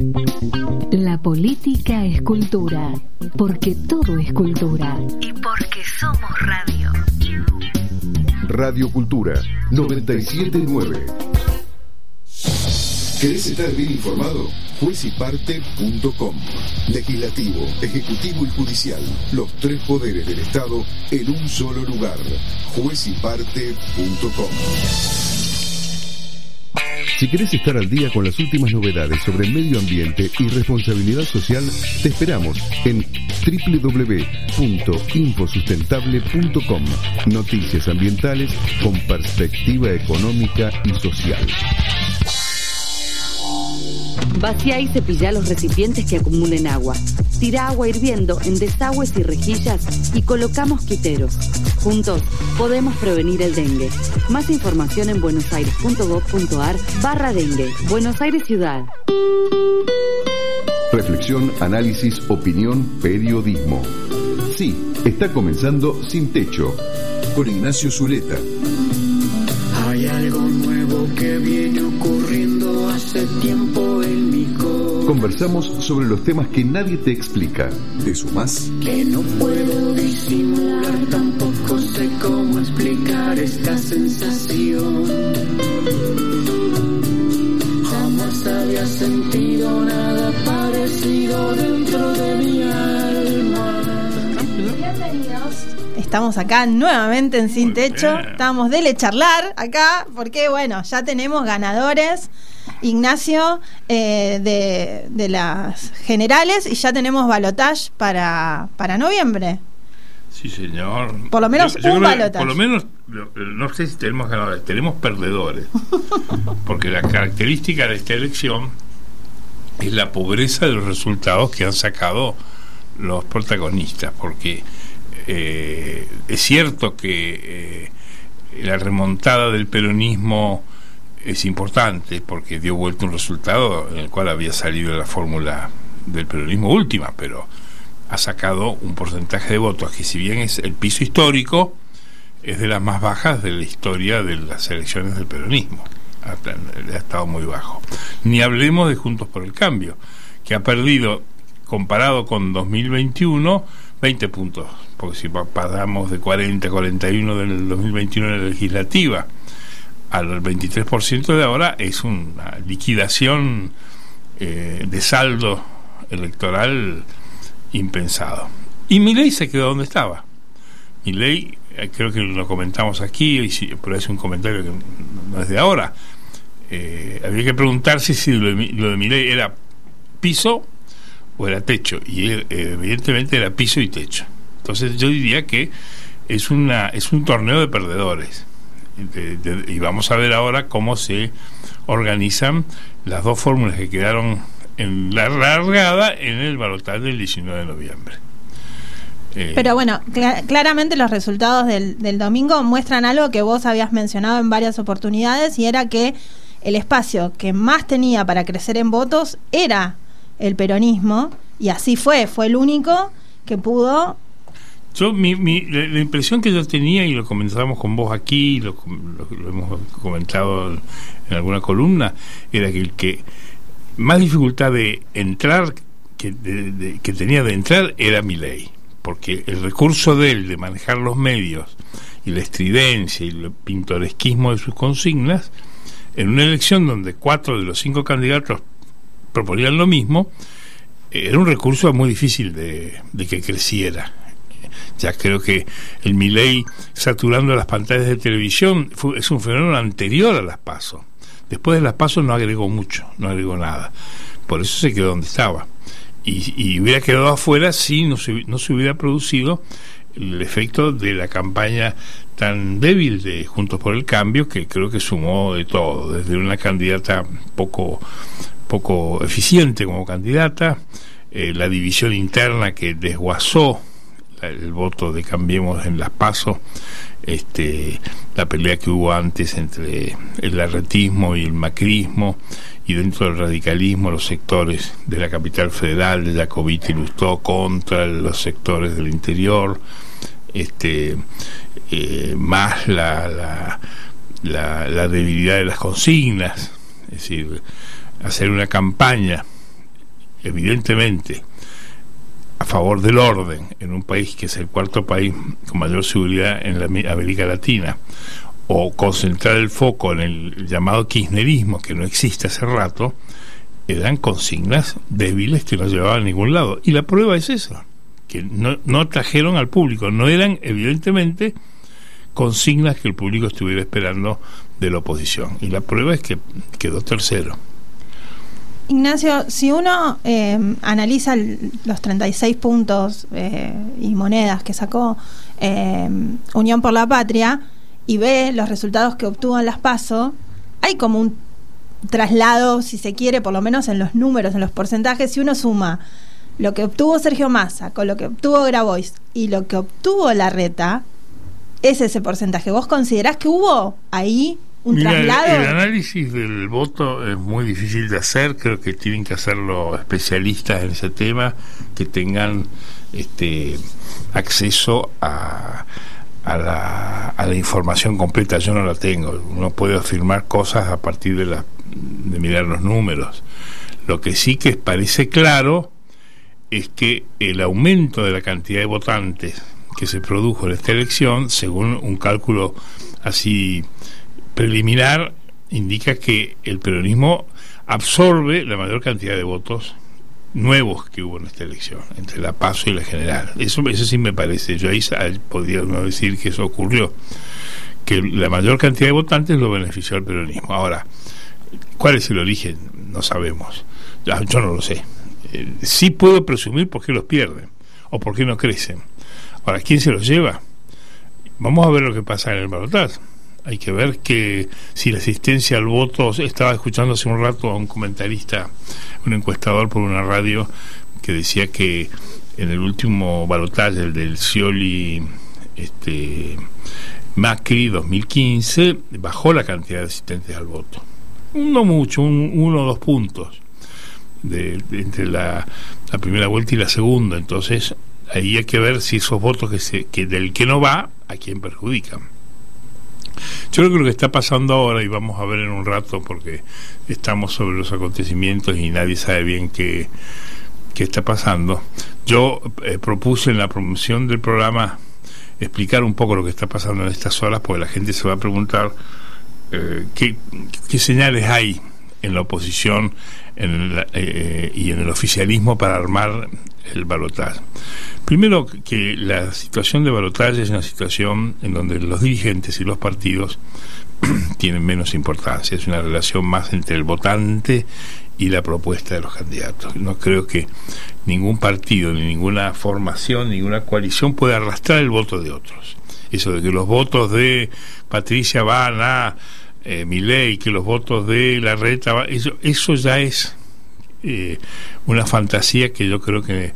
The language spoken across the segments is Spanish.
La política es cultura, porque todo es cultura. Y porque somos radio. Radio Cultura 979. ¿Querés estar bien informado? Juezyparte.com. Legislativo, ejecutivo y judicial. Los tres poderes del Estado en un solo lugar. Juezyparte.com. Si querés estar al día con las últimas novedades sobre medio ambiente y responsabilidad social, te esperamos en www.infosustentable.com. Noticias ambientales con perspectiva económica y social. Vacía y cepilla los recipientes que acumulen agua. Tira agua hirviendo en desagües y rejillas y coloca mosquiteros. Juntos podemos prevenir el dengue. Más información en buenosaires.gov.ar/dengue. Buenos Aires Ciudad. Reflexión, análisis, opinión, periodismo. Sí, está comenzando Sin Techo, con Ignacio Zuleta. Hay algo nuevo que viene ocurriendo hace tiempo en mi corazón. Conversamos sobre los temas que nadie te explica. ¿Te sumás? Que no puedo disimular, tampoco sé cómo explicar esta sensación. Jamás había sentido nada parecido dentro de mi alma. Bienvenidos. Estamos acá nuevamente en Sin Techo. Estamos de charlar acá porque, bueno, ya tenemos ganadores, Ignacio, de las generales, y ya tenemos balotage para noviembre. Sí, señor. Por lo menos un balotage. Por lo menos, no sé si tenemos ganadores, tenemos perdedores. Porque la característica de esta elección es la pobreza de los resultados que han sacado los protagonistas, porque es cierto que la remontada del peronismo es importante porque dio vuelta un resultado en el cual había salido la fórmula del peronismo última, pero ha sacado un porcentaje de votos que, si bien es el piso histórico, es de las más bajas de la historia de las elecciones del peronismo. Ha estado muy bajo. Ni hablemos de Juntos por el Cambio, que ha perdido, comparado con 2021, 20 puntos, porque si pasamos de 40 a 41 del 2021 en la legislativa al 23% de ahora, es una liquidación de saldo electoral impensado. Y Milei se quedó donde estaba. Milei, creo que lo comentamos aquí, y por eso es un comentario que no es de ahora. Había que preguntarse si lo de Milei era piso o era techo, y evidentemente era piso y techo. Entonces yo diría que es un torneo de perdedores, y vamos a ver ahora cómo se organizan las dos fórmulas que quedaron en la largada en el balotaje del 19 de noviembre. Pero bueno, claramente los resultados del domingo muestran algo que vos habías mencionado en varias oportunidades, y era que el espacio que más tenía para crecer en votos era el peronismo, y así fue el único que pudo. La impresión que yo tenía, y lo comenzamos con vos aquí, lo hemos comentado en alguna columna, era que el que más dificultad de entrar que tenía de entrar era Milei, porque el recurso de él de manejar los medios y la estridencia y el pintoresquismo de sus consignas, en una elección donde 4 de los 5 candidatos proponían lo mismo, era un recurso muy difícil de que creciera. Ya creo que el Milei saturando las pantallas de televisión es un fenómeno anterior a las PASO. Después de las PASO no agregó mucho, no agregó nada. Por eso se quedó donde estaba. Y hubiera quedado afuera si no se hubiera producido el efecto de la campaña tan débil de Juntos por el Cambio, que creo que sumó de todo, desde una candidata poco eficiente como candidata, la división interna que desguazó el voto de Cambiemos en las PASO, la pelea que hubo antes entre el larretismo y el macrismo, y dentro del radicalismo los sectores de la capital federal, de Jacobiti y Lustó, contra los sectores del interior, más la debilidad de las consignas, es decir, hacer una campaña evidentemente a favor del orden en un país que es el cuarto país con mayor seguridad en la América Latina, o concentrar el foco en el llamado kirchnerismo, que no existe hace rato, eran consignas débiles que no llevaban a ningún lado. Y la prueba es eso, que no trajeron al público, no eran evidentemente consignas que el público estuviera esperando de la oposición. Y la prueba es que quedó tercero. Ignacio, si uno analiza los 36 puntos y monedas que sacó Unión por la Patria y ve los resultados que obtuvo en las PASO, hay como un traslado, si se quiere, por lo menos en los números, en los porcentajes. Si uno suma lo que obtuvo Sergio Massa con lo que obtuvo Grabois y lo que obtuvo Larreta, es ese porcentaje. ¿Vos considerás que hubo ahí un traslado? El análisis del voto es muy difícil de hacer. Creo que tienen que hacerlo especialistas en ese tema, que tengan acceso a la información completa. Yo no la tengo. Uno puede afirmar cosas a partir de mirar los números. Lo que sí que parece claro es que el aumento de la cantidad de votantes que se produjo en esta elección, según un cálculo así preliminar, indica que el peronismo absorbe la mayor cantidad de votos nuevos que hubo en esta elección, entre la PASO y la general. Eso sí me parece. Yo ahí podría no decir que eso ocurrió, que la mayor cantidad de votantes lo benefició al peronismo. Ahora, ¿cuál es el origen? No sabemos. Yo no lo sé. Sí puedo presumir por qué los pierden o por qué no crecen. Ahora, ¿quién se los lleva? Vamos a ver lo que pasa en el balotaje. Hay que ver que si la asistencia al voto... Estaba escuchando hace un rato a un comentarista, un encuestador por una radio, que decía que en el último balotaje, el del Scioli Macri 2015, bajó la cantidad de asistentes al voto. No mucho, 1 o 2 puntos entre la primera vuelta y la segunda. Entonces ahí hay que ver si esos votos que del que no va, a quién perjudican. Yo creo que lo que está pasando ahora, y vamos a ver en un rato porque estamos sobre los acontecimientos y nadie sabe bien qué está pasando. Yo propuse en la promoción del programa explicar un poco lo que está pasando en estas horas, porque la gente se va a preguntar qué señales hay en la oposición y en el oficialismo para armar el balotaje. Primero, que la situación de balotaje es una situación en donde los dirigentes y los partidos tienen menos importancia. Es una relación más entre el votante y la propuesta de los candidatos. No creo que ningún partido, ni ninguna formación, ninguna coalición pueda arrastrar el voto de otros. Eso de que los votos de Patricia van a Milei, que los votos de Larreta van, eso ya es una fantasía que yo creo que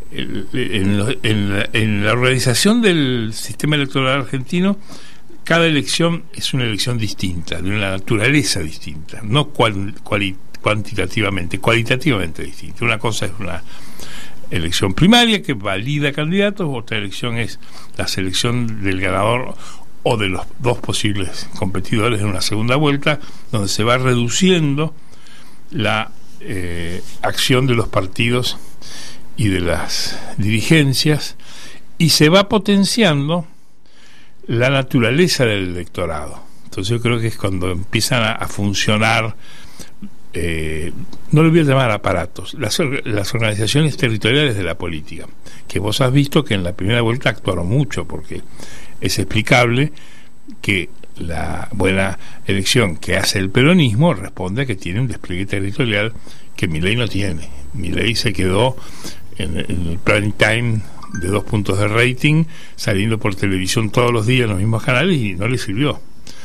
en la organización del sistema electoral argentino, cada elección es una elección distinta, de una naturaleza distinta, no cuantitativamente, cualitativamente distinta. Una cosa es una elección primaria que valida candidatos, otra elección es la selección del ganador o de los dos posibles competidores en una segunda vuelta, donde se va reduciendo la acción de los partidos y de las dirigencias, y se va potenciando la naturaleza del electorado. Entonces yo creo que es cuando empiezan a funcionar, no lo voy a llamar aparatos, las organizaciones territoriales de la política, que vos has visto que en la primera vuelta actuaron mucho, porque es explicable que la buena elección que hace el peronismo responde a que tiene un despliegue territorial que Milei no tiene. Milei se quedó en el prime time de 2 puntos de rating, saliendo por televisión todos los días en los mismos canales, y no le sirvió.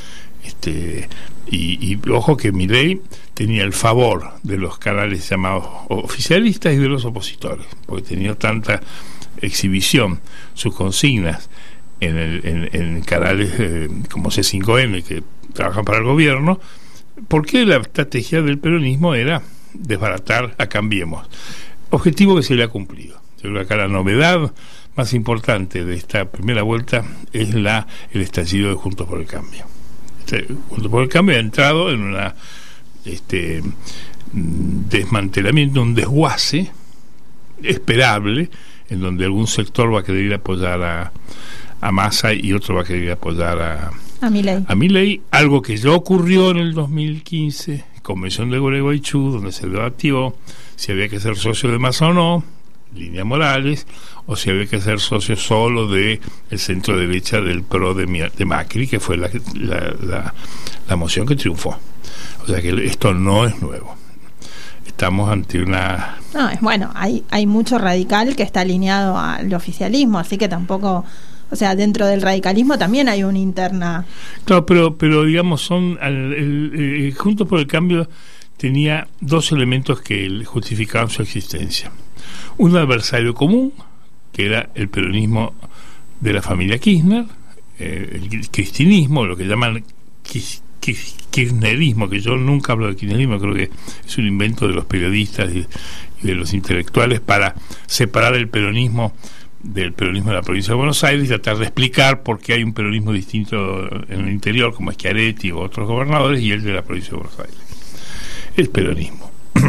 Y ojo que Milei tenía el favor de los canales llamados oficialistas y de los opositores, porque tenía tanta exhibición sus consignas en canales como C5N, que trabajan para el gobierno, porque la estrategia del peronismo era desbaratar a Cambiemos, objetivo que se le ha cumplido. Yo creo que acá la novedad más importante de esta primera vuelta es el estallido de Juntos por el Cambio. Juntos por el Cambio ha entrado en una desmantelamiento, un desguace esperable, en donde algún sector va a querer apoyar a Massa y otro va a querer apoyar a Milei, algo que ya ocurrió en el 2015, convención de Gualeguaychú, donde se debatió si había que ser socio de Massa o no, Línea Morales, o si había que ser socio solo de el centro derecha del PRO de Macri, que fue la moción que triunfó. O sea que esto no es nuevo. Estamos ante una... No, es bueno, hay mucho radical que está alineado al oficialismo, así que tampoco... O sea, dentro del radicalismo también hay una interna. Claro, pero digamos, son Juntos por el Cambio tenía dos elementos que justificaban su existencia. Un adversario común, que era el peronismo de la familia Kirchner, el cristinismo, lo que llaman kirchnerismo, que yo nunca hablo de kirchnerismo, creo que es un invento de los periodistas y de los intelectuales para separar el peronismo del peronismo de la provincia de Buenos Aires y tratar de explicar por qué hay un peronismo distinto en el interior, como Schiaretti u otros gobernadores, y el de la provincia de Buenos Aires. El peronismo.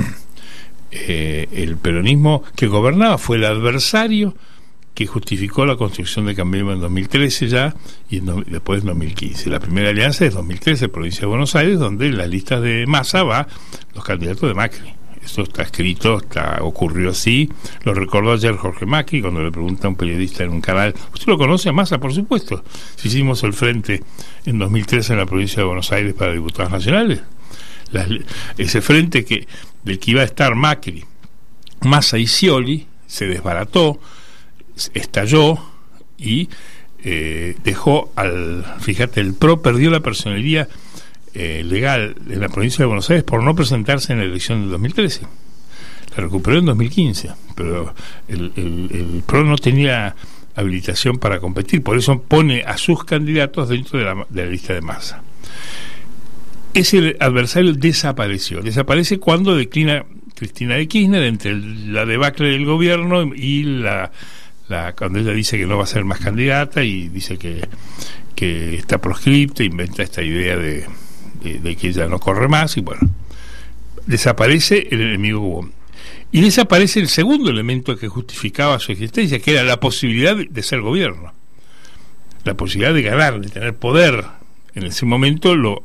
El peronismo que gobernaba fue el adversario que justificó la construcción de Cambiemos en 2013 ya, y después en 2015. La primera alianza es 2013, provincia de Buenos Aires, donde en las listas de Massa va los candidatos de Macri. Eso está escrito, ocurrió así. Lo recordó ayer Jorge Macri cuando le pregunta a un periodista en un canal: ¿usted lo conoce a Massa? Por supuesto. Si hicimos el frente en 2013 en la provincia de Buenos Aires para diputados nacionales. Ese frente del que iba a estar Macri, Massa y Scioli se desbarató, estalló y dejó fíjate, el PRO perdió la personería legal en la provincia de Buenos Aires por no presentarse en la elección del 2013. La recuperó en 2015, pero el PRO no tenía habilitación para competir, por eso pone a sus candidatos dentro de la lista de Massa. Ese adversario desaparece cuando declina Cristina de Kirchner entre la debacle del gobierno y cuando ella dice que no va a ser más candidata y dice que está proscripta, inventa esta idea de que ella no corre más, y bueno, desaparece el enemigo común. Y desaparece el segundo elemento que justificaba su existencia, que era la posibilidad de ser gobierno, la posibilidad de ganar, de tener poder. En ese momento lo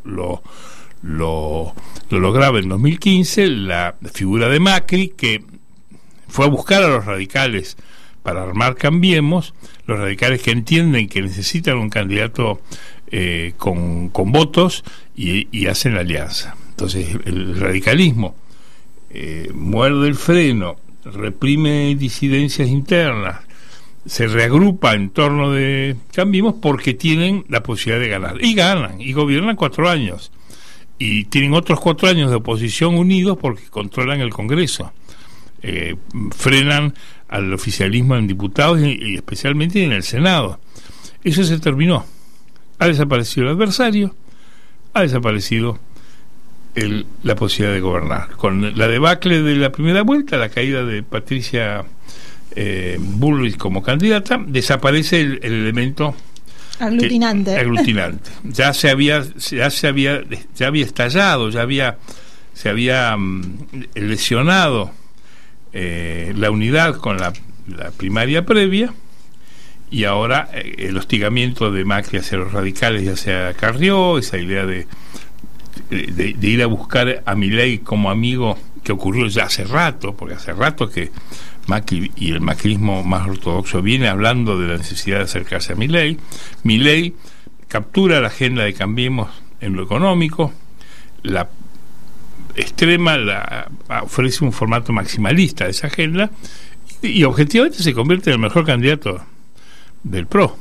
lograba en 2015 la figura de Macri, que fue a buscar a los radicales para armar Cambiemos, los radicales que entienden que necesitan un candidato con votos y hacen la alianza. Entonces el radicalismo muerde el freno, reprime disidencias internas, se reagrupa en torno de Cambiemos porque tienen la posibilidad de ganar, y ganan, y gobiernan 4 años, y tienen otros 4 años de oposición unidos porque controlan el Congreso, frenan al oficialismo en diputados y especialmente en el Senado. Eso se terminó. Ha desaparecido el adversario, ha desaparecido la posibilidad de gobernar. Con la debacle de la primera vuelta, la caída de Patricia Bullrich como candidata, desaparece el elemento aglutinante. Ya había estallado, se había lesionado la unidad con la primaria previa, y ahora el hostigamiento de Macri hacia los radicales ya se acarrió, esa idea de ir a buscar a Milei como amigo, que ocurrió ya hace rato, porque hace rato que Macri y el macrismo más ortodoxo viene hablando de la necesidad de acercarse a Milei. Milei captura la agenda de Cambiemos en lo económico, la extrema, ofrece un formato maximalista de esa agenda y objetivamente se convierte en el mejor candidato del PRO.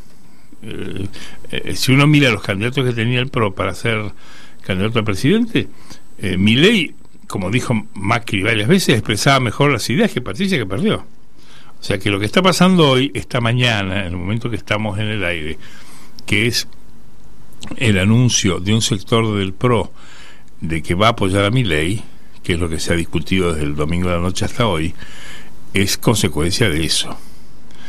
Si uno mira los candidatos que tenía el PRO para ser candidato a presidente, Milei, como dijo Macri varias veces, expresaba mejor las ideas que Patricia, que perdió. O sea que lo que está pasando hoy, esta mañana, en el momento que estamos en el aire, que es el anuncio de un sector del PRO de que va a apoyar a Milei, que es lo que se ha discutido desde el domingo de la noche hasta hoy, es consecuencia de eso.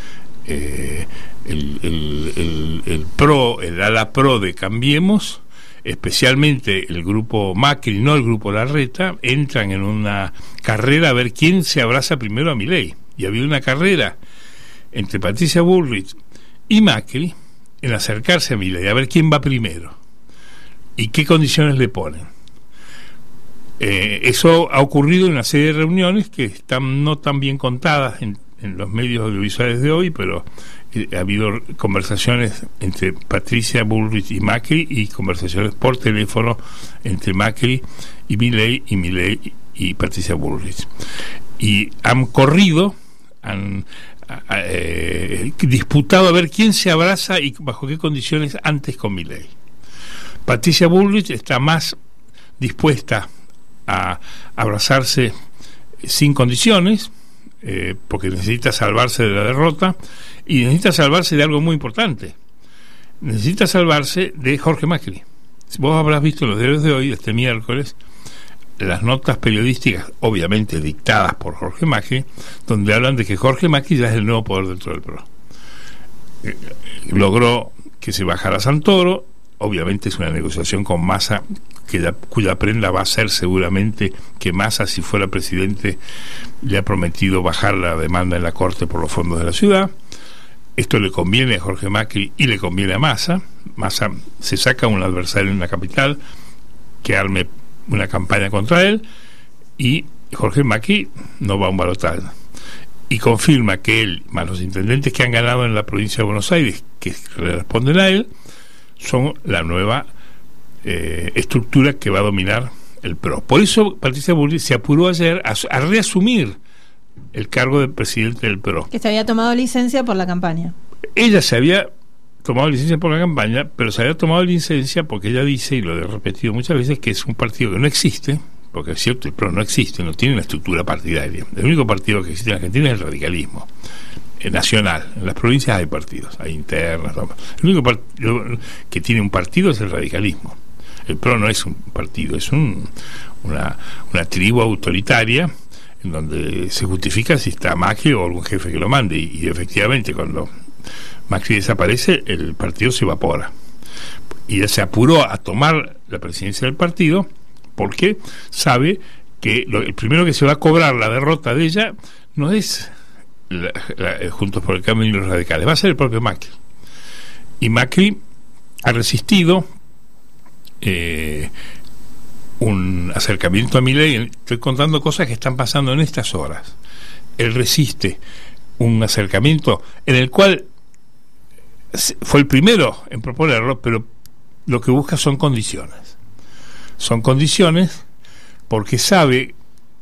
El PRO, el ala PRO de Cambiemos, especialmente el grupo Macri, no el grupo Larreta, entran en una carrera a ver quién se abraza primero a Milei. Y había una carrera entre Patricia Bullrich y Macri en acercarse a Milei, a ver quién va primero y qué condiciones le ponen. Eso ha ocurrido en una serie de reuniones que están no tan bien contadas en los medios audiovisuales de hoy, pero ha habido conversaciones entre Patricia Bullrich y Macri, y conversaciones por teléfono entre Macri y Milei y Patricia Bullrich, y han corrido, han disputado a ver quién se abraza y bajo qué condiciones antes con Milei. Patricia Bullrich está más dispuesta a abrazarse sin condiciones, porque necesita salvarse de la derrota y necesita salvarse de algo muy importante. Necesita salvarse de Jorge Macri. Vos habrás visto en los diarios de hoy, este miércoles, las notas periodísticas, obviamente dictadas por Jorge Macri, donde hablan de que Jorge Macri ya es el nuevo poder dentro del PRO. Logró que se bajara Santoro. Obviamente es una negociación con Massa, cuya prenda va a ser seguramente que Massa, si fuera presidente, le ha prometido bajar la demanda en la Corte por los fondos de la ciudad. Esto le conviene a Jorge Macri y le conviene a Massa. Massa se saca un adversario en la capital que arme una campaña contra él, y Jorge Macri no va a un balotaje. Y confirma que él, más los intendentes que han ganado en la provincia de Buenos Aires, que le responden a él, son la nueva estructura que va a dominar el PRO. Por eso Patricia Bullrich se apuró ayer a reasumir el cargo de presidente del PRO. Que se había tomado licencia por la campaña. Ella se había tomado licencia por la campaña, pero se había tomado licencia porque ella dice, y lo he repetido muchas veces, que es un partido que no existe, porque es cierto, el PRO no existe, no tiene una estructura partidaria. El único partido que existe en Argentina es el radicalismo nacional. En las provincias hay partidos, hay internas. El único partido que tiene un partido es el radicalismo. El PRO no es un partido, es una tribu autoritaria en donde se justifica si está Macri o algún jefe que lo mande, y efectivamente cuando Macri desaparece el partido se evapora, y él se apuró a tomar la presidencia del partido porque sabe que el primero que se va a cobrar la derrota de ella no es Juntos por el Cambio y los radicales, va a ser el propio Macri. Y Macri ha resistido un acercamiento a Milei. Estoy contando cosas que están pasando en estas horas. Él resiste un acercamiento en el cual fue el primero en proponerlo, pero lo que busca son condiciones. Son condiciones porque sabe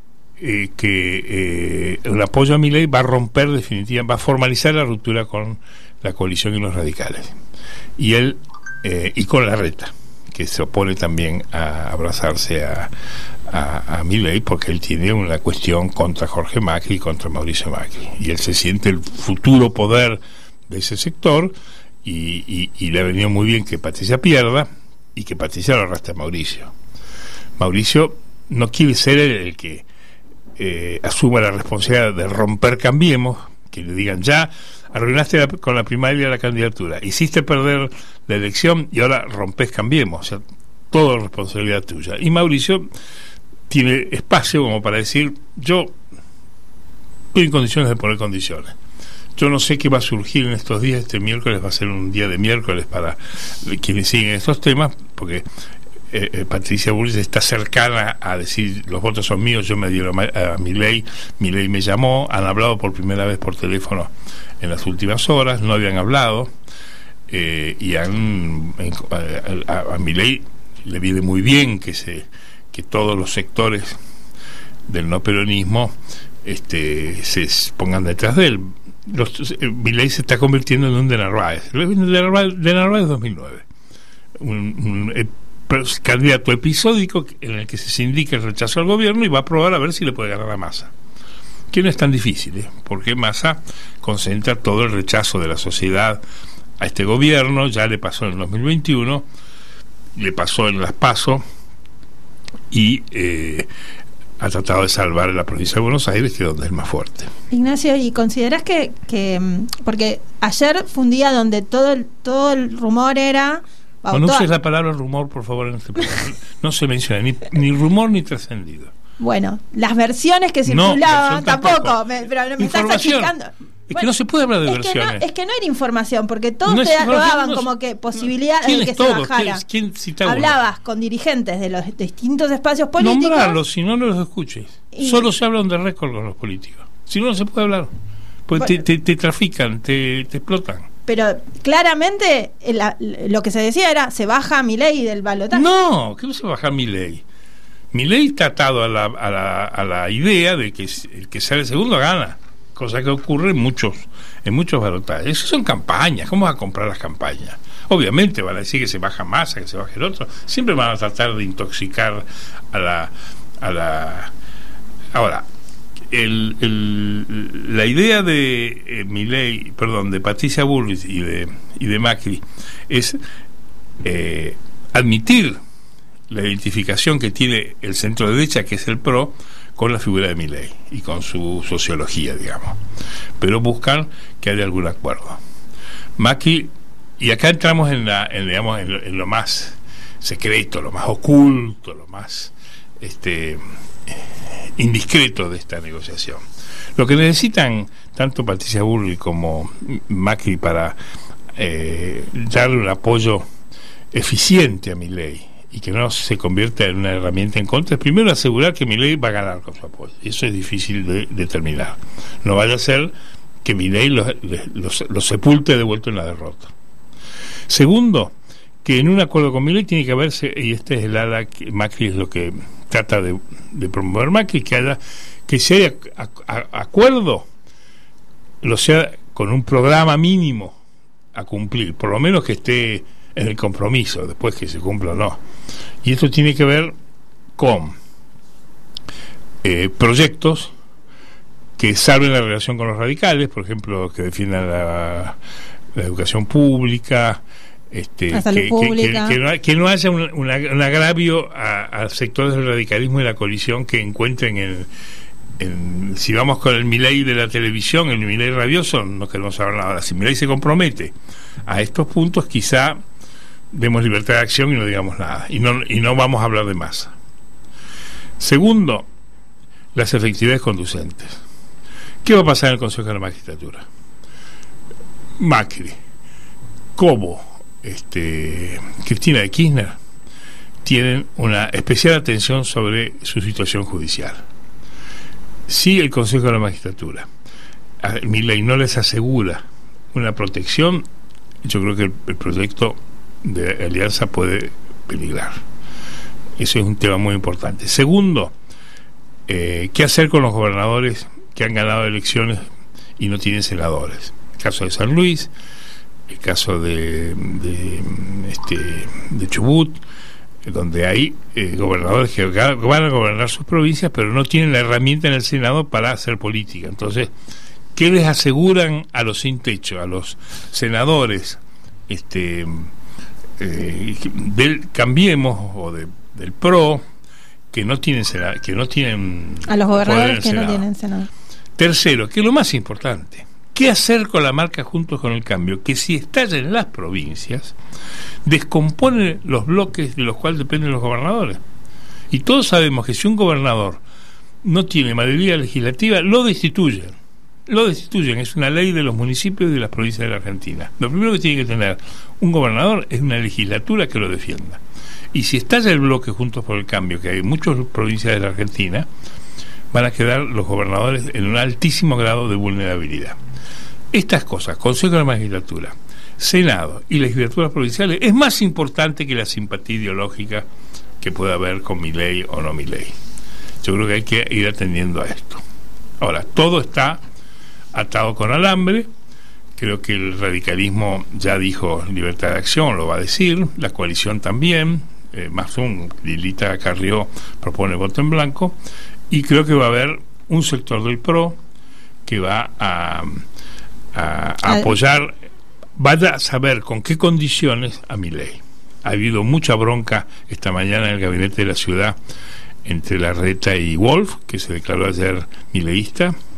que el apoyo a Milei va a romper definitivamente, va a formalizar la ruptura con la coalición y los radicales, y él y con Larreta, que se opone también a abrazarse a Milei, porque él tiene una cuestión contra Jorge Macri y contra Mauricio Macri, y él se siente el futuro poder de ese sector, y le ha venido muy bien que Patricia pierda y que Patricia lo arrastre a Mauricio. Mauricio no quiere ser el que asuma la responsabilidad de romper Cambiemos, que le digan, ya arruinaste con la primaria la candidatura, hiciste perder la elección y ahora rompes Cambiemos, o sea, todo responsabilidad tuya. Y Mauricio tiene espacio como para decir, yo estoy en condiciones de poner condiciones. Yo no sé qué va a surgir en estos días. Este miércoles va a ser un día de miércoles para quienes siguen estos temas, porque Patricia Bullrich está cercana a decir, los votos son míos, yo me dieron a Milei me llamó, han hablado por primera vez por teléfono en las últimas horas, no habían hablado, y a Milei le viene muy bien que todos los sectores del no peronismo se pongan detrás de él. Milei se está convirtiendo en un de Narváez. De Narváez 2009, un candidato episódico en el que se indica el rechazo al gobierno y va a probar a ver si le puede ganar a Massa, que no es tan difícil, porque Massa concentra todo el rechazo de la sociedad a este gobierno. Ya le pasó en el 2021, le pasó en las PASO, y ha tratado de salvar la provincia de Buenos Aires, que es donde es más fuerte. Ignacio, ¿y considerás que porque ayer fue un día donde todo el rumor era No uses la palabra rumor, por favor, en este programa. No se menciona ni rumor ni trascendido. Bueno, las versiones que circulaban tampoco. Pero me estás achicando. Es que no se puede hablar de versiones. Es que no era información, porque todos lo daban como que posibilidad de que se bajara. Hablabas con dirigentes de los distintos espacios políticos. Nombrarlos, si no los escuches. Solo se habla on the record con los políticos. Si no se puede hablar. Porque te trafican, te explotan. Pero claramente lo que se decía era, se baja Milei del balotaje. No, ¿qué no se baja Milei? Milei está atado a la idea de que el que sale segundo gana. Cosa que ocurre en muchos balotajes. Eso son campañas. ¿Cómo vas a comprar las campañas? Obviamente van a decir que se baja Massa, que se baje el otro. Siempre van a tratar de intoxicar a la... Ahora, la idea de Milei, de Patricia Bullrich y de Macri es admitir la identificación que tiene el centro derecha, que es el PRO, con la figura de Milei y con su sociología, digamos, pero buscan que haya algún acuerdo. Macri, y acá entramos en lo más secreto, lo más oculto, lo más indiscreto de esta negociación. Lo que necesitan tanto Patricia Bullrich como Macri para darle un apoyo eficiente a Milei y que no se convierta en una herramienta en contra, es primero asegurar que Milei va a ganar con su apoyo. Eso es difícil de determinar. No vaya a ser que Milei los sepulte de vuelta en la derrota. Segundo, que en un acuerdo con Milei tiene que haberse, y este es el ala que Macri es lo que trata de promover Macri, que si hay acuerdo, lo sea con un programa mínimo a cumplir, por lo menos que esté en el compromiso, después que se cumpla o no. Y esto tiene que ver con proyectos que salven la relación con los radicales, por ejemplo, que defiendan la educación pública, la salud pública. Que no haya un agravio a sectores del radicalismo y la coalición que encuentren si vamos con el Milei de la televisión, el Milei rabioso, no queremos saber nada. Ahora, si Milei se compromete a estos puntos, quizá demos libertad de acción y no digamos nada, y no vamos a hablar de Massa. Segundo, las efectividades conducentes. ¿Qué va a pasar en el Consejo de la Magistratura? Macri, como Cristina de Kirchner, tienen una especial atención sobre su situación judicial. Si el Consejo de la Magistratura a Milei no les asegura una protección, yo creo que el proyecto de alianza puede peligrar. Eso es un tema muy importante. Segundo, ¿qué hacer con los gobernadores que han ganado elecciones y no tienen senadores? El caso de San Luis, el caso de Chubut, donde hay gobernadores que van a gobernar sus provincias, pero no tienen la herramienta en el Senado para hacer política. Entonces, ¿qué les aseguran a los sin techo, a los senadores del Cambiemos o del PRO, que no tienen a los gobernadores que no tienen senador? Tercero, que es lo más importante, ¿qué hacer con la marca Juntos con el Cambio? Que si estalla en las provincias, descompone los bloques de los cuales dependen los gobernadores. Y todos sabemos que si un gobernador no tiene mayoría legislativa, lo destituyen. Es una ley de los municipios y de las provincias de la Argentina. Lo primero que tiene que tener un gobernador es una legislatura que lo defienda. Y si estalla el bloque Juntos por el Cambio, que hay muchas provincias de la Argentina, van a quedar los gobernadores en un altísimo grado de vulnerabilidad. Estas cosas, Consejo de la Magistratura, Senado y legislaturas provinciales, es más importante que la simpatía ideológica que pueda haber con Milei o no Milei. Yo creo que hay que ir atendiendo a esto. Ahora, todo está atado con alambre. Creo que el radicalismo ya dijo libertad de acción, lo va a decir, la coalición también, Lilita Carrió propone voto en blanco, y creo que va a haber un sector del PRO que va a apoyar, vaya a saber con qué condiciones, a Milei. Ha habido mucha bronca esta mañana en el gabinete de la ciudad entre Larreta y Wolf, que se declaró ayer mileísta,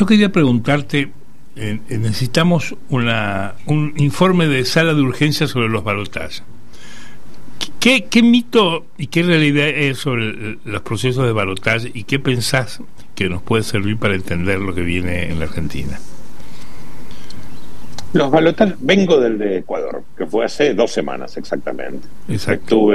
Yo quería preguntarte, necesitamos un informe de sala de urgencia sobre los balotajes. ¿Qué mito y qué realidad es sobre los procesos de balotaje y qué pensás que nos puede servir para entender lo que viene en la Argentina? Los balotajes, vengo del de Ecuador, que fue hace 2 semanas exactamente. Exacto.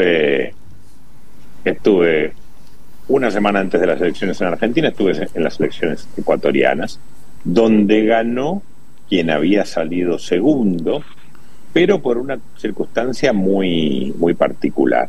Estuve una semana antes de las elecciones en Argentina, estuve en las elecciones ecuatorianas, donde ganó quien había salido segundo, pero por una circunstancia muy, muy particular.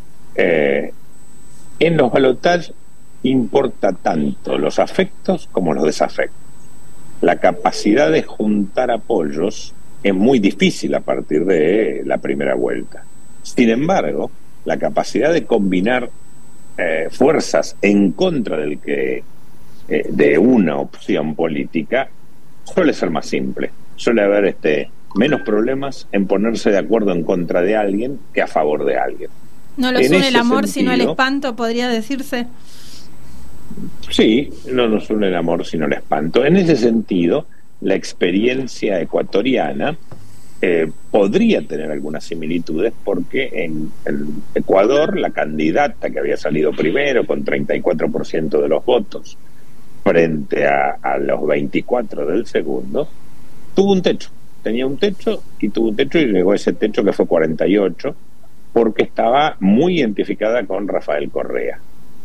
En los balotajes importa tanto los afectos como los desafectos. La capacidad de juntar apoyos es muy difícil a partir de la primera vuelta. Sin embargo, la capacidad de combinar fuerzas en contra de una opción política suele ser más simple. Suele haber menos problemas en ponerse de acuerdo en contra de alguien que a favor de alguien. No los une el amor, sino el espanto, podría decirse. Sí, no nos une el amor sino el espanto. En ese sentido, la experiencia ecuatoriana podría tener algunas similitudes, porque en el Ecuador la candidata que había salido primero con 34% de los votos frente a los 24% del segundo, tuvo un techo. Tenía un techo y tuvo un techo y llegó a ese techo que fue 48%, porque estaba muy identificada con Rafael Correa.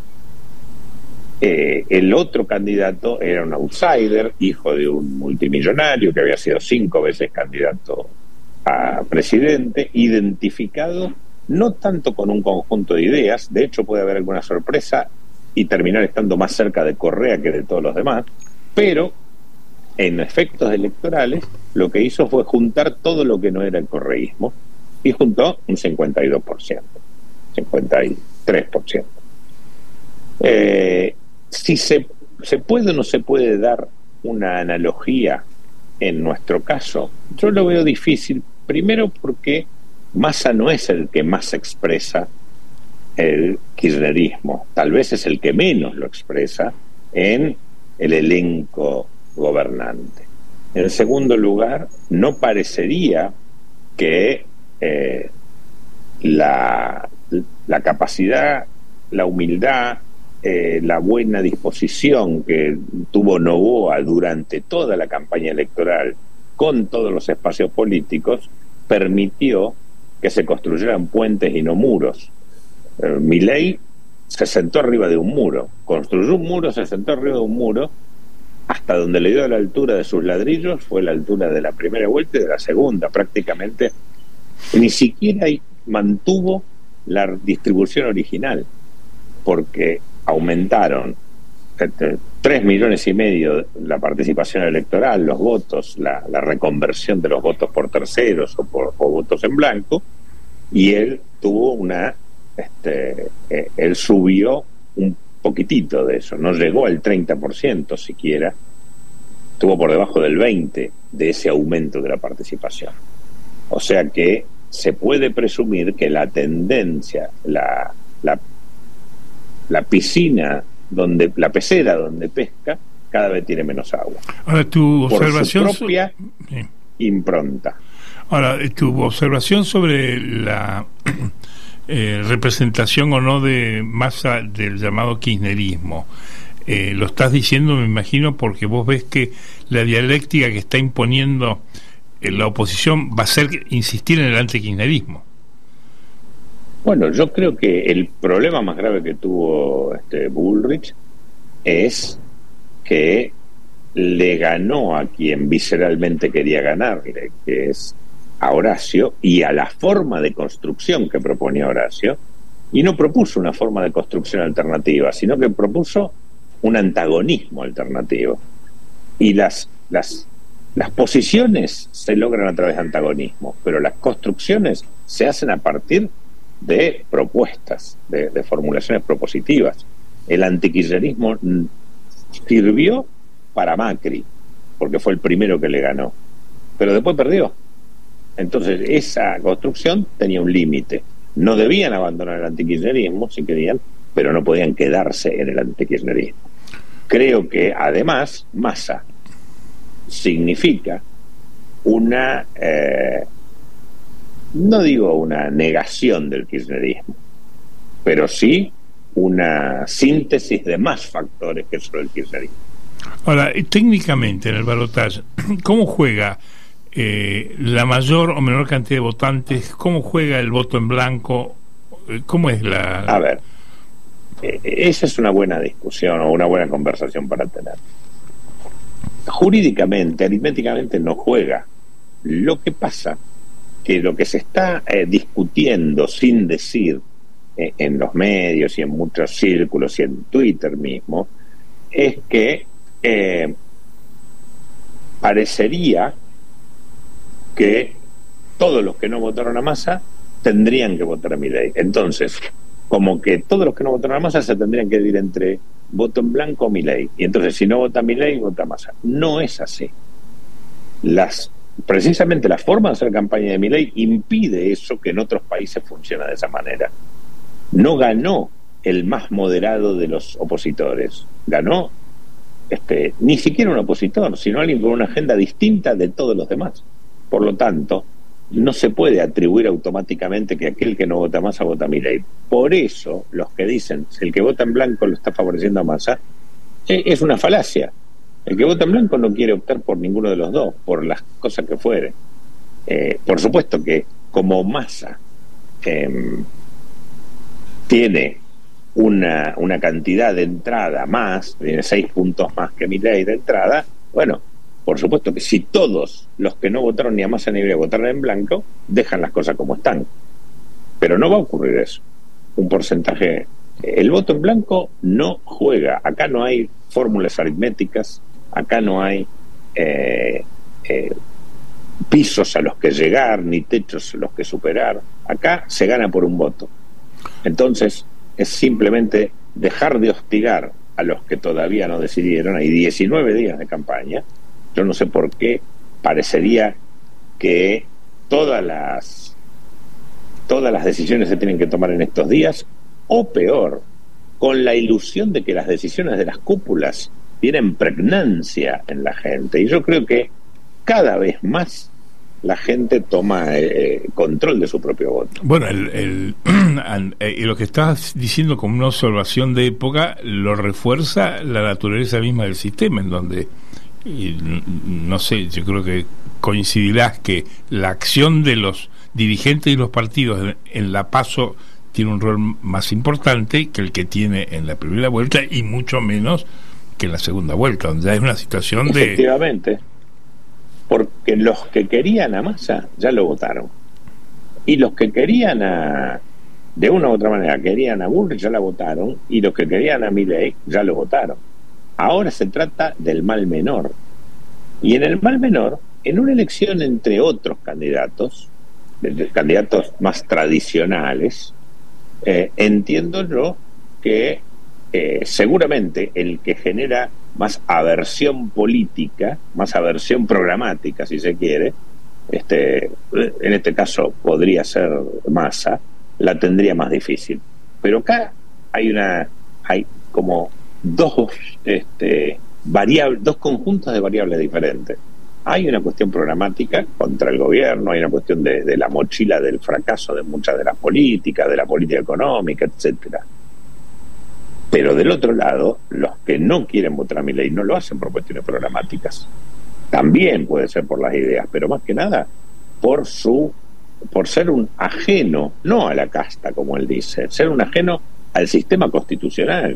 El otro candidato era un outsider, hijo de un multimillonario que había sido 5 veces candidato a presidente, identificado no tanto con un conjunto de ideas, de hecho puede haber alguna sorpresa y terminar estando más cerca de Correa que de todos los demás, pero en efectos electorales lo que hizo fue juntar todo lo que no era el correísmo y juntó un 52%, 53%. Si se puede o no se puede dar una analogía en nuestro caso, yo lo veo difícil, primero porque Massa no es el que más expresa el kirchnerismo, tal vez es el que menos lo expresa en el elenco gobernante. En segundo lugar, no parecería que la capacidad, la humildad, la buena disposición que tuvo Noboa durante toda la campaña electoral con todos los espacios políticos permitió que se construyeran puentes y no muros. Milei se sentó arriba de un muro, construyó un muro, se sentó arriba de un muro, hasta donde le dio a la altura de sus ladrillos fue la altura de la primera vuelta y de la segunda. Prácticamente ni siquiera mantuvo la distribución original, porque aumentaron 3,5 millones la participación electoral, los votos, la reconversión de los votos por terceros o votos en blanco, y él tuvo él subió un poquitito de eso, no llegó al 30% siquiera, estuvo por debajo del 20% de ese aumento de la participación. O sea que se puede presumir que la tendencia, la piscina, la pecera donde pesca, cada vez tiene menos agua. Ahora, tu observación por su propia impronta. Ahora, tu observación sobre la representación o no de Massa del llamado kirchnerismo, lo estás diciendo, me imagino, porque vos ves que la dialéctica que está imponiendo la oposición va a ser insistir en el antikirchnerismo. Bueno, yo creo que el problema más grave que tuvo Bullrich es que le ganó a quien visceralmente quería ganarle, que es a Horacio, y a la forma de construcción que proponía Horacio, y no propuso una forma de construcción alternativa, sino que propuso un antagonismo alternativo. Y las posiciones se logran a través de antagonismo, pero las construcciones se hacen a partir de propuestas, de formulaciones propositivas. El antikirchnerismo sirvió para Macri, porque fue el primero que le ganó, pero después perdió. Entonces esa construcción tenía un límite. No debían abandonar el antikirchnerismo si querían, pero no podían quedarse en el antikirchnerismo. Creo que además Massa significa una, no digo una negación del kirchnerismo, pero sí una síntesis de más factores que solo el kirchnerismo. Ahora, técnicamente en el balotaje, ¿cómo juega la mayor o menor cantidad de votantes? ¿Cómo juega el voto en blanco? ¿Cómo es la...? A ver, esa es una buena discusión o una buena conversación para tener. Jurídicamente, aritméticamente no juega. Lo que pasa que lo que se está discutiendo sin decir en los medios y en muchos círculos y en Twitter mismo es que parecería que todos los que no votaron a Massa tendrían que votar a Milei. Entonces, como que todos los que no votaron a Massa se tendrían que dividir entre voto en blanco o Milei. Y entonces, si no vota Milei, vota Massa. No es así. Precisamente la forma de hacer campaña de Milei impide eso, que en otros países funciona de esa manera. No ganó el más moderado de los opositores. Ganó ni siquiera un opositor, sino alguien con una agenda distinta de todos los demás. Por lo tanto, no se puede atribuir automáticamente que aquel que no vota Massa vota a Milei. Por eso, los que dicen el que vota en blanco lo está favoreciendo a Massa, es una falacia. El que vota en blanco no quiere optar por ninguno de los dos, por las cosas que fuere. Por supuesto que como Massa tiene una cantidad de entrada más, tiene 6 puntos más que Milei de entrada, bueno, por supuesto que si todos los que no votaron ni a Massa ni a Milei votaron en blanco, dejan las cosas como están. Pero no va a ocurrir eso. Un porcentaje... El voto en blanco no juega. Acá no hay fórmulas aritméticas, acá no hay pisos a los que llegar, ni techos a los que superar. Acá se gana por un voto. Entonces, es simplemente dejar de hostigar a los que todavía no decidieron. Hay 19 días de campaña. Yo no sé por qué parecería que todas las decisiones se tienen que tomar en estos días, o peor, con la ilusión de que las decisiones de las cúpulas tienen pregnancia en la gente. Y yo creo que cada vez más la gente toma control de su propio voto. Bueno, y lo que estás diciendo como una observación de época lo refuerza la naturaleza misma del sistema, en donde, y no sé, yo creo que coincidirás que la acción de los dirigentes y los partidos en la PASO tiene un rol más importante que el que tiene en la primera vuelta, y mucho menos que en la segunda vuelta, donde ya es una situación Efectivamente, porque los que querían a Massa ya lo votaron, y los que querían de una u otra manera querían a Bullrich ya la votaron, y los que querían a Milei ya lo votaron. Ahora se trata del mal menor, y en el mal menor, en una elección entre otros candidatos más tradicionales, entiendo yo que seguramente el que genera más aversión política, más aversión programática, si se quiere, en este caso podría ser Massa, la tendría más difícil. Pero acá hay como dos conjuntos de variables diferentes. Hay una cuestión programática contra el gobierno, hay una cuestión de la mochila del fracaso de muchas de las políticas, de la política económica, etcétera. Pero del otro lado, los que no quieren votar a Milei no lo hacen por cuestiones programáticas. También puede ser por las ideas, pero más que nada por ser un ajeno, no a la casta, como él dice, ser un ajeno al sistema constitucional.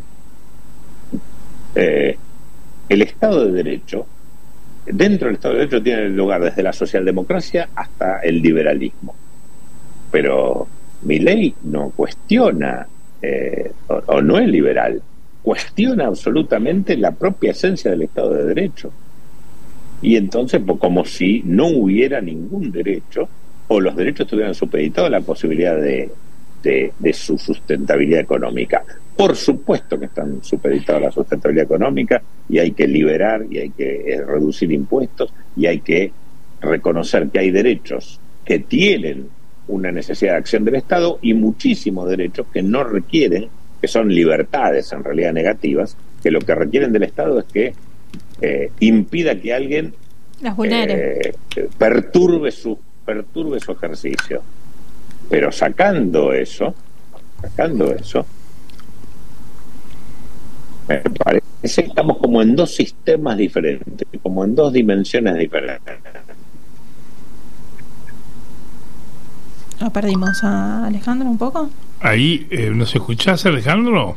El Estado de Derecho, dentro del Estado de Derecho tiene lugar desde la socialdemocracia hasta el liberalismo. Pero Milei no cuestiona, o no es liberal, cuestiona absolutamente la propia esencia del Estado de Derecho. Y entonces, pues, como si no hubiera ningún derecho, o los derechos estuvieran supeditados a la posibilidad de su sustentabilidad económica. Por supuesto que están supeditados a la sustentabilidad económica, y hay que liberar, y hay que reducir impuestos, y hay que reconocer que hay derechos que tienen una necesidad de acción del Estado, y muchísimos derechos que no requieren, que son libertades en realidad negativas, que lo que requieren del Estado es que impida que alguien Las vulnere. Perturbe su ejercicio. Pero sacando eso, me parece que estamos como en dos sistemas diferentes, como en dos dimensiones diferentes. ¿Lo perdimos a Alejandro un poco? Ahí, ¿nos escuchás, Alejandro?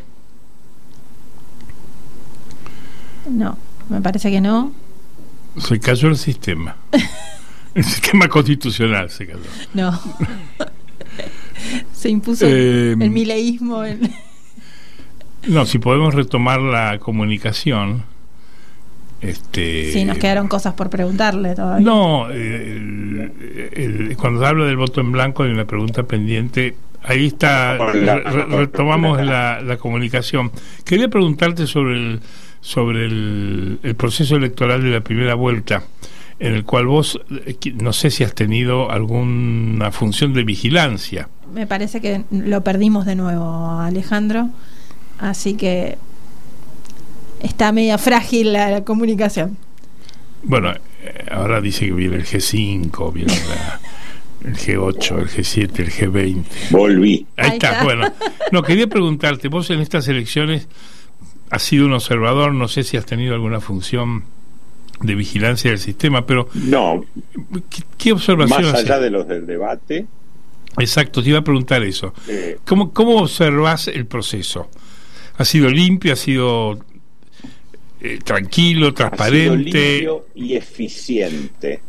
No, me parece que no. Se cayó el sistema. El sistema constitucional se cayó. No. Se impuso el mileísmo. No, si podemos retomar la comunicación. Sí, nos quedaron cosas por preguntarle todavía. No, cuando habla del voto en blanco hay una pregunta pendiente. Ahí está, retomamos la comunicación. Quería preguntarte sobre el proceso electoral de la primera vuelta, en el cual vos, no sé si has tenido alguna función de vigilancia. Me parece que lo perdimos de nuevo, Alejandro, así que está media frágil la comunicación. Bueno, ahora dice que viene el G5, viene el G8, el G7, el G20. Volví. Ahí está, bueno. No, quería preguntarte, vos en estas elecciones has sido un observador, no sé si has tenido alguna función de vigilancia del sistema, pero... No. ¿Qué observación más allá haces? de los del debate. Exacto, te iba a preguntar eso. ¿Cómo observás el proceso? ¿Ha sido limpio? ¿Ha sido tranquilo, transparente? Ha sido limpio y eficiente.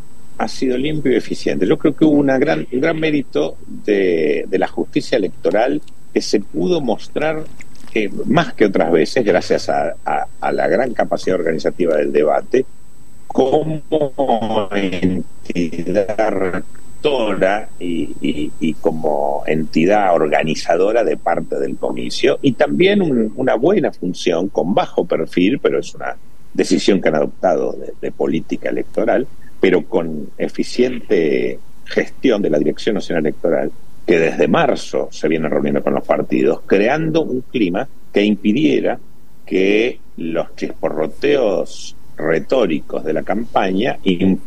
Yo creo que hubo un gran mérito de la justicia electoral, que se pudo mostrar más que otras veces, gracias a la gran capacidad organizativa del debate, como entidad rectora y como entidad organizadora de parte del comicio, y también una buena función con bajo perfil, pero es una decisión que han adoptado de política electoral, pero con eficiente gestión de la Dirección Nacional Electoral, que desde marzo se viene reuniendo con los partidos, creando un clima que impidiera que los chisporroteos retóricos de la campaña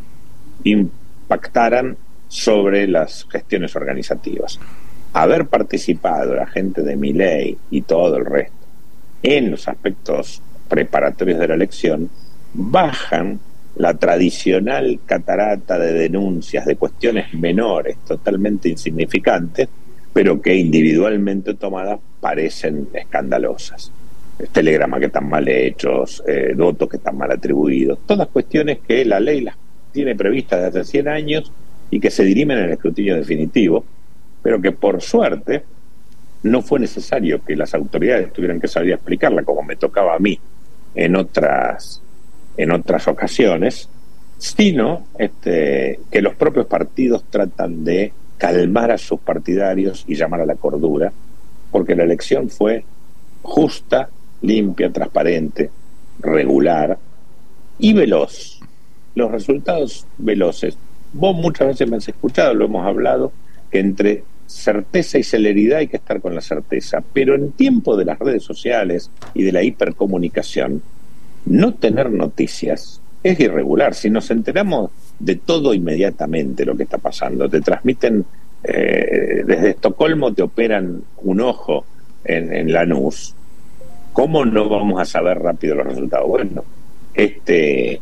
impactaran sobre las gestiones organizativas. Haber participado la gente de Milei y todo el resto en los aspectos preparatorios de la elección bajan la tradicional catarata de denuncias de cuestiones menores, totalmente insignificantes, pero que individualmente tomadas parecen escandalosas. Telegramas que están mal hechos, votos que están mal atribuidos, todas cuestiones que la ley las tiene previstas desde hace 100 años y que se dirimen en el escrutinio definitivo, pero que por suerte no fue necesario que las autoridades tuvieran que salir a explicarla, como me tocaba a mí en otras ocasiones, sino que los propios partidos tratan de calmar a sus partidarios y llamar a la cordura, porque la elección fue justa, limpia, transparente, regular y veloz. Los resultados veloces. Vos muchas veces me has escuchado, lo hemos hablado, que entre certeza y celeridad hay que estar con la certeza, pero en tiempo de las redes sociales y de la hipercomunicación, no tener noticias es irregular. Si nos enteramos de todo inmediatamente lo que está pasando, te transmiten desde Estocolmo, te operan un ojo en Lanús, ¿cómo no vamos a saber rápido los resultados? Bueno, este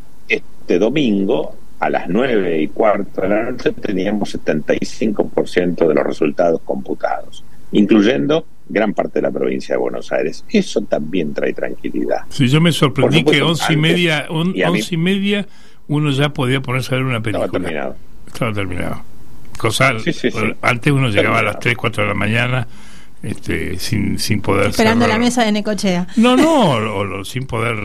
domingo a las 9:15 de la noche teníamos 75% de los resultados computados, incluyendo gran parte de la provincia de Buenos Aires. Eso también trae tranquilidad. Sí, yo me sorprendí que 11:30 uno ya podía ponerse a ver una película. Estaba terminado. Sí. Antes uno llegaba a las 3, 4 de la mañana sin poder esperando la mesa de Necochea. No, sin poder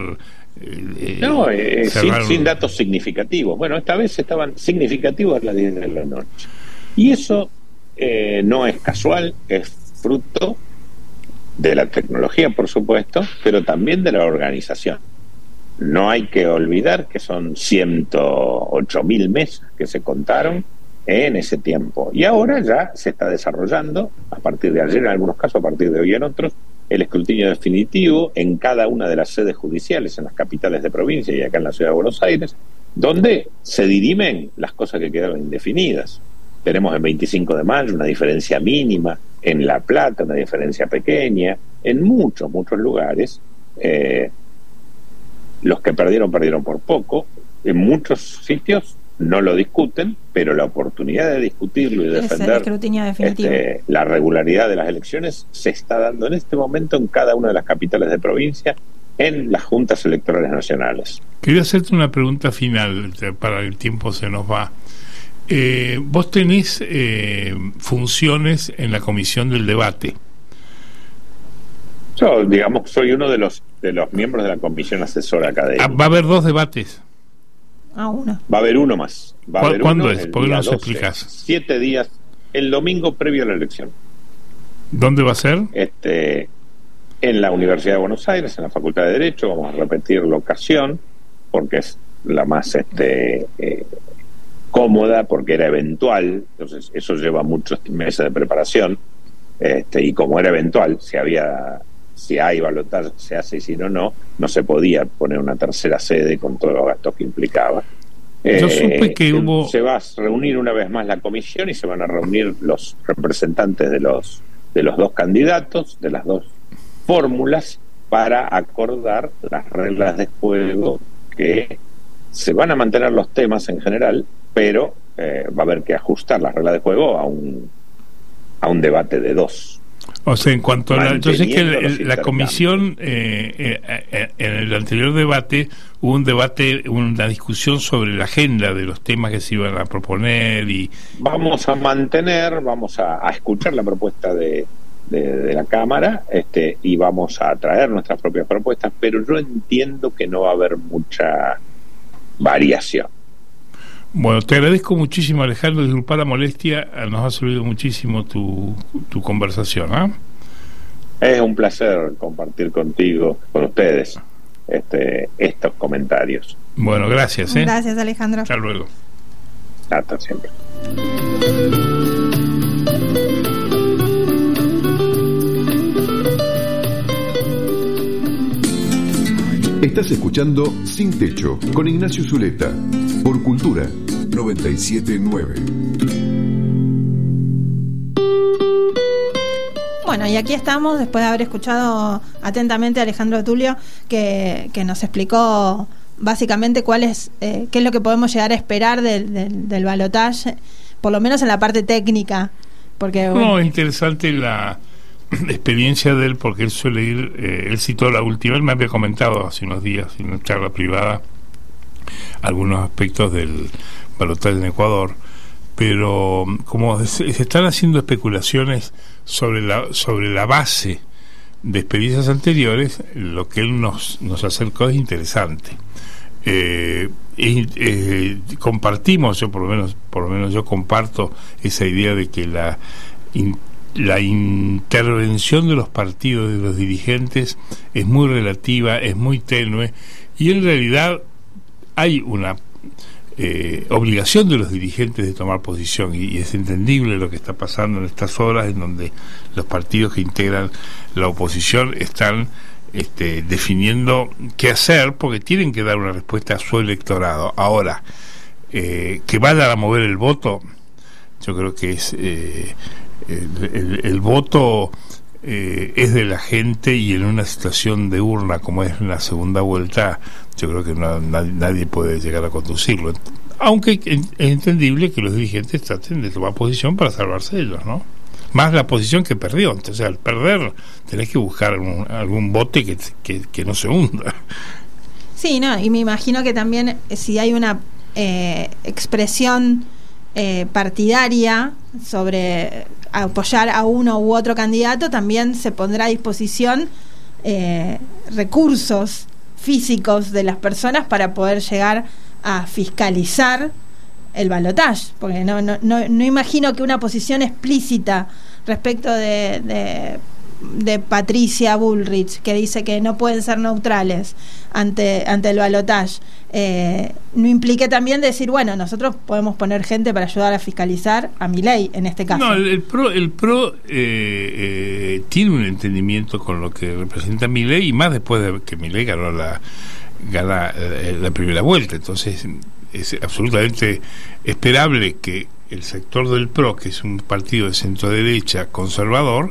sin datos significativos. Bueno, esta vez estaban significativos a las 10 de la noche. Y eso no es casual, es fruto de la tecnología, por supuesto, pero también de la organización. No hay que olvidar que son 108.000 mesas que se contaron en ese tiempo. Y ahora ya se está desarrollando, a partir de ayer en algunos casos, a partir de hoy en otros, el escrutinio definitivo en cada una de las sedes judiciales, en las capitales de provincia y acá en la ciudad de Buenos Aires, donde se dirimen las cosas que quedaron indefinidas. Tenemos el 25 de mayo una diferencia mínima, en La Plata una diferencia pequeña, en muchos lugares los que perdieron por poco, en muchos sitios no lo discuten, pero la oportunidad de discutirlo y defender la regularidad de las elecciones se está dando en este momento en cada una de las capitales de provincia, en las juntas electorales nacionales. Quería hacerte una pregunta final, para el tiempo se nos va. Vos tenés funciones en la comisión del debate. Yo, digamos, soy uno de los miembros de la comisión asesora académica. ¿Va a haber 2 debates? Uno. Va a haber uno más. ¿Cuándo es? ¿Por qué no nos explicas? 7 días, el domingo previo a la elección. ¿Dónde va a ser? En la Universidad de Buenos Aires, en la Facultad de Derecho. Vamos a repetir locación, porque es la más cómoda, porque era eventual, entonces eso lleva muchos meses de preparación, y como era eventual, si hay balotaje se hace, y si no se podía poner una tercera sede con todos los gastos que implicaba. Yo supe que se va a reunir una vez más la comisión y se van a reunir los representantes de los 2 candidatos, de las 2 fórmulas, para acordar las reglas de juego, que se van a mantener los temas en general, pero va a haber que ajustar las reglas de juego a un debate de 2. O sea, en cuanto a yo sé que la comisión, en el anterior debate, hubo una discusión sobre la agenda de los temas que se iban a proponer, y vamos a escuchar la propuesta de la Cámara, y vamos a traer nuestras propias propuestas, pero yo entiendo que no va a haber mucha variación. Bueno, te agradezco muchísimo, Alejandro, disculpa la molestia, nos ha servido muchísimo tu conversación. Es un placer compartir con ustedes estos comentarios. Bueno, gracias. Gracias, Alejandro. Hasta luego. Hasta siempre. Estás escuchando Sin Techo con Ignacio Zuleta por Cultura 97.9. Bueno, y aquí estamos después de haber escuchado atentamente a Alejandro Tulio, que nos explicó básicamente qué es lo que podemos llegar a esperar del balotaje, por lo menos en la parte técnica. Porque es interesante la experiencia de él, porque él suele ir, él citó la última, él me había comentado hace unos días en una charla privada algunos aspectos del balotaje en Ecuador, pero como se están haciendo especulaciones sobre la base de experiencias anteriores, lo que él nos acercó es interesante. Compartimos, yo por lo menos yo comparto esa idea de que la intervención de los partidos, de los dirigentes, es muy relativa, es muy tenue, y en realidad hay una obligación de los dirigentes de tomar posición, y es entendible lo que está pasando en estas horas, en donde los partidos que integran la oposición están definiendo qué hacer, porque tienen que dar una respuesta a su electorado. Ahora, que vayan a mover el voto, yo creo que es el voto es de la gente, y en una situación de urna como es en la segunda vuelta, yo creo que nadie puede llegar a conducirlo, aunque es entendible que los dirigentes traten de tomar posición para salvarse ellos, ¿no? Más la posición que perdió. Entonces, al perder tenés que buscar algún bote que no se hunda. Sí, no, y me imagino que también si hay una expresión partidaria sobre apoyar a uno u otro candidato, también se pondrá a disposición recursos físicos de las personas para poder llegar a fiscalizar el balotaje, porque no imagino que una posición explícita respecto de Patricia Bullrich, que dice que no pueden ser neutrales ante el balotaje, no implique también decir, bueno, nosotros podemos poner gente para ayudar a fiscalizar a Milei en este caso. No, el PRO tiene un entendimiento con lo que representa Milei, y más después de que Milei ganó la primera vuelta. Entonces es absolutamente esperable que el sector del PRO, que es un partido de centro-derecha conservador,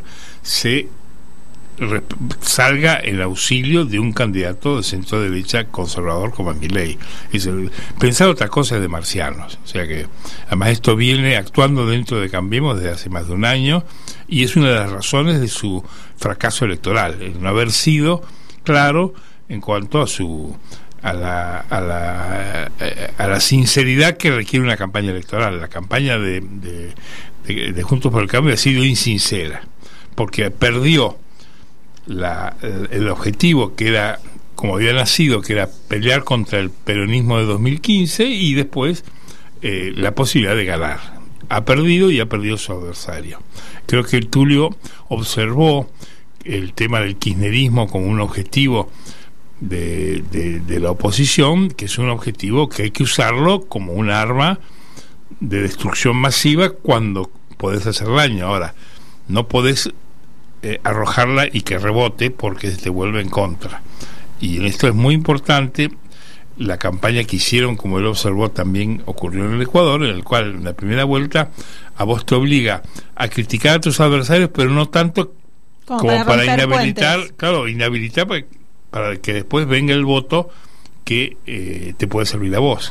salga en auxilio de un candidato de centro-derecha conservador como Milei. Pensar otra cosa es de marcianos. O sea que, además, esto viene actuando dentro de Cambiemos desde hace más de un año, y es una de las razones de su fracaso electoral, el no haber sido claro en cuanto a la sinceridad que requiere una campaña electoral. La campaña de Juntos por el Cambio ha sido insincera, porque perdió el objetivo que era, como había nacido, que era pelear contra el peronismo de 2015, y después la posibilidad de ganar. Ha perdido y ha perdido su adversario. Creo que Tulio observó el tema del kirchnerismo como un objetivo de la oposición, que es un objetivo que hay que usarlo como un arma de destrucción masiva cuando podés hacer daño. Ahora, no podés arrojarla y que rebote, porque se te vuelve en contra. Y en esto es muy importante la campaña que hicieron, como él observó, también ocurrió en el Ecuador, en el cual en la primera vuelta a vos te obliga a criticar a tus adversarios, pero no tanto como para inhabilitar, puentes. Claro, inhabilitar para que después venga el voto que te puede servir a vos.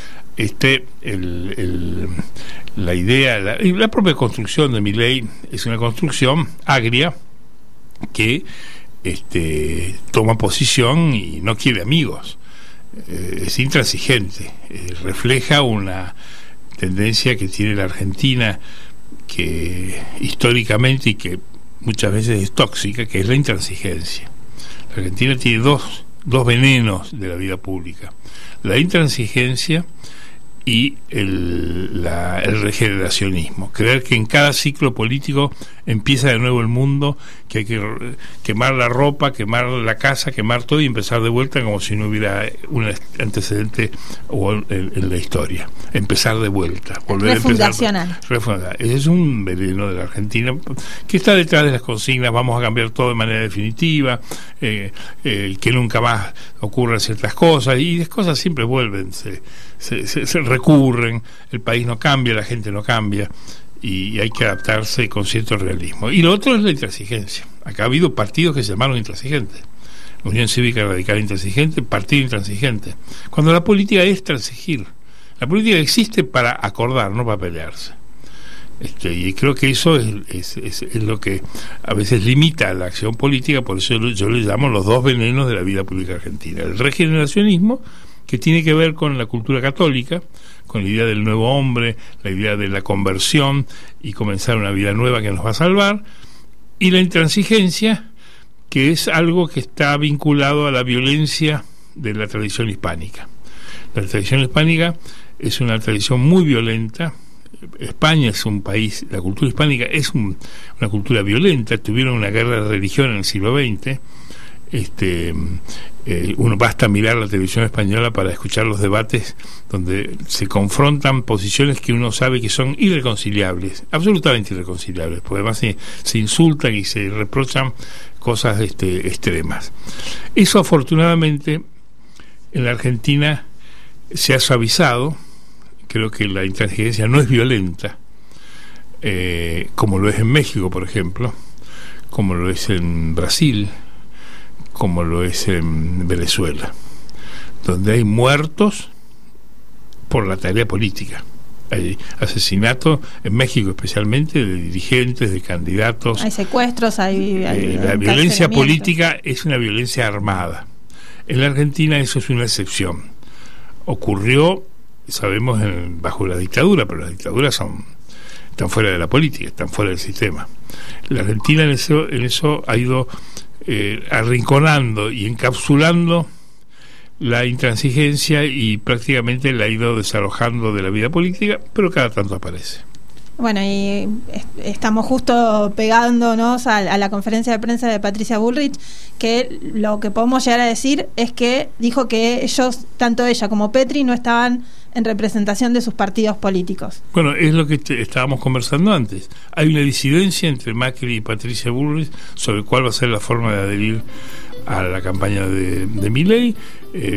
La idea, la propia construcción de Milei es una construcción agria que toma posición y no quiere amigos, es intransigente, refleja una tendencia que tiene la Argentina, que históricamente y que muchas veces es tóxica, que es la intransigencia. La Argentina tiene dos venenos de la vida pública: la intransigencia y el regeneracionismo. Creer que en cada ciclo político empieza de nuevo el mundo, que hay que quemar la ropa, quemar la casa, quemar todo y empezar de vuelta, como si no hubiera un antecedente en la historia. Empezar de vuelta, volver a empezar. Refundar. Ese es un veneno de la Argentina que está detrás de las consignas: vamos a cambiar todo de manera definitiva, que nunca más ocurran ciertas cosas, y las cosas siempre vuelven, se recurren, el país no cambia, la gente no cambia, y hay que adaptarse con cierto realismo. Y lo otro es la intransigencia. Acá ha habido partidos que se llamaron intransigentes: Unión Cívica Radical intransigente, Partido intransigente, cuando la política es transigir. La política existe para acordar, no para pelearse. Y creo que eso es lo que a veces limita la acción política. Por eso yo le llamo los dos venenos de la vida pública argentina: el regeneracionismo, que tiene que ver con la cultura católica, con la idea del nuevo hombre, la idea de la conversión y comenzar una vida nueva que nos va a salvar, y la intransigencia, que es algo que está vinculado a la violencia de la tradición hispánica. La tradición hispánica es una tradición muy violenta. España es un país, la cultura hispánica es una cultura violenta. Tuvieron una guerra de religión en el siglo XX. Uno basta mirar la televisión española para escuchar los debates donde se confrontan posiciones que uno sabe que son irreconciliables, absolutamente irreconciliables, porque además se insultan y se reprochan cosas extremas. Eso, afortunadamente, en la Argentina se ha suavizado. Creo que la intransigencia no es violenta, como lo es en México, por ejemplo, como lo es en Brasil, como lo es en Venezuela, donde hay muertos por la tarea política. Hay asesinatos en México, especialmente de dirigentes, de candidatos. Hay secuestros, hay la violencia política es una violencia armada. En la Argentina eso es una excepción. Ocurrió, sabemos, bajo la dictadura, pero las dictaduras están fuera de la política, están fuera del sistema. La Argentina en eso ha ido arrinconando y encapsulando la intransigencia, y prácticamente la ha ido desalojando de la vida política, pero cada tanto aparece. Bueno, y estamos justo pegándonos a la conferencia de prensa de Patricia Bullrich, que lo que podemos llegar a decir es que dijo que ellos, tanto ella como Petri, no estaban en representación de sus partidos políticos. Bueno, es lo que estábamos conversando antes. Hay una disidencia entre Macri y Patricia Bullrich sobre cuál va a ser la forma de adherir a la campaña de Milei.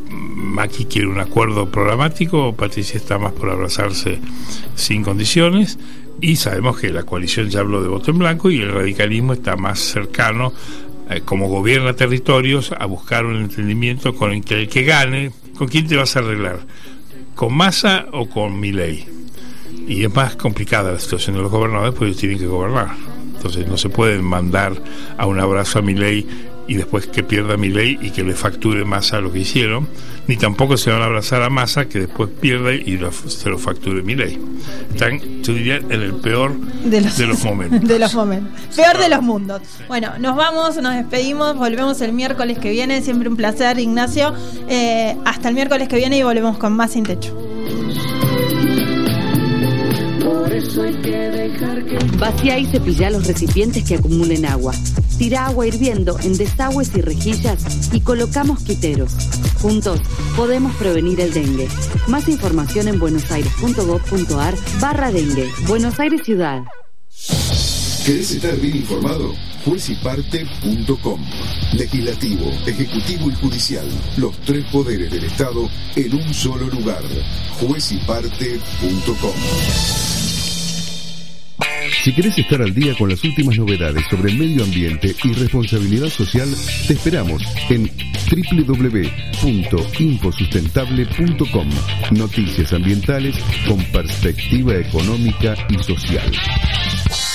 Macri quiere un acuerdo programático, Patricia está más por abrazarse sin condiciones, y sabemos que la coalición ya habló de voto en blanco y el radicalismo está más cercano, como gobierna territorios, a buscar un entendimiento con el que gane. ¿Con quién te vas a arreglar? ¿Con Massa o con Milei? Y es más complicada la situación de los gobernadores porque ellos tienen que gobernar. Entonces no se pueden mandar a un abrazo a Milei y después que pierda Milei y que le facture Massa lo que hicieron, ni tampoco se van a abrazar a Massa que después pierda y se lo facture Milei. Están, yo diría, en el peor de los momentos. De los momentos. Peor de los mundos. Bueno, nos vamos, nos despedimos, volvemos el miércoles que viene. Siempre un placer, Ignacio. Hasta el miércoles que viene y volvemos con más Sin Techo. Vacía y cepilla los recipientes que acumulen agua. Tira agua hirviendo en desagües y rejillas y coloca mosquiteros. Juntos podemos prevenir el dengue. Más información en buenosaires.gov.ar/dengue. Buenos Aires Ciudad. ¿Querés estar bien informado? Juezyparte.com. Legislativo, Ejecutivo y Judicial. Los tres poderes del Estado en un solo lugar. Juezyparte.com. Si querés estar al día con las últimas novedades sobre el medio ambiente y responsabilidad social, te esperamos en www.infosustentable.com. Noticias ambientales con perspectiva económica y social.